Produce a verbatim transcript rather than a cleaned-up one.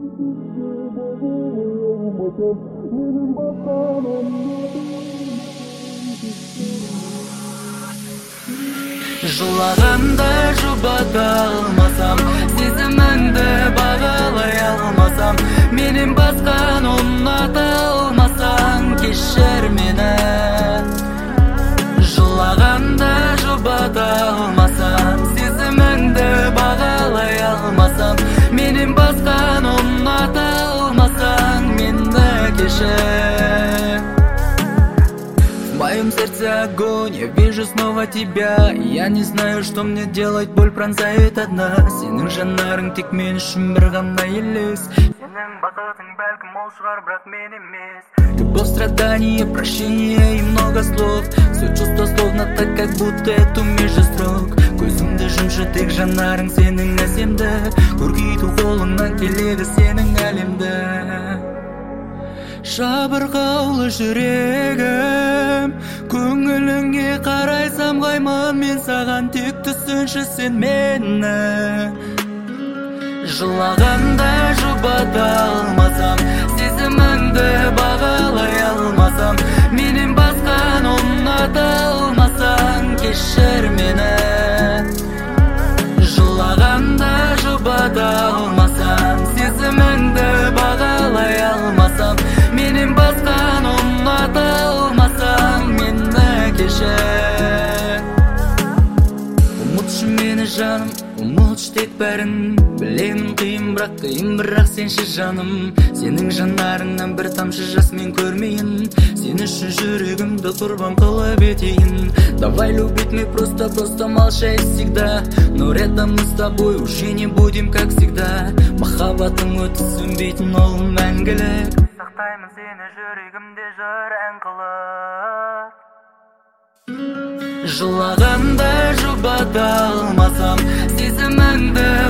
Жылағанда жұбата алмасам, сезіміңді бағалай алмасам, менен басқаны ұната алмасаң, кешір мені. Жылағанда жұбата алмасам, сезіміңді бағалай алмасам, менен басқаны ұната алмасаң, мені кешір. В моем сердце огонь, я вижу снова тебя. Я не знаю, что мне делать, боль пронзает одна. Сенің жанарың тек мен үшін бір ғана елес. Сенің бақытың бәлкім ол шығар, бірақ мен емес. Любовь, страдания, прощение и много слов. Все чувства словно так, как будто это между строк. Көзіңді жұмшы тек жанарың сенің әсемді. Көркейту қолыңнан келеді сенің әлемді. Жабырқаулы жүрегім, көңіліңе қарайсам қайман, мен саған тек түсінші сен мені. Жылағанда жұбата алмасам, сезіміңді бағалай алмасам, менен басқаны ұната алмасаң, кешір мені. Жылағанда жұбата алмасам, сезіміңді бағалай алмасам, менен басқаны ұната алмасаң, мені кешір. Ұмытшы мені жаным, ұмытшы тек бәрін. Білемін қиын, бірақ қиын, бірақ сенші жаным. Сенің жанарыңнан бір тамшы жас мен көрмейін. Сен үшін жүрегімді құрбан қылып етейін. Давай любить мы просто, просто молчать всегда. Но рядом мы с тобой уже не будем как всегда. Махаббатың өтіп сөнбейтін ол мәңгілік. Сақтаймын сені жүрегімде жыр ән қылып. Жылағанда жұбата алмасам, сезіміңді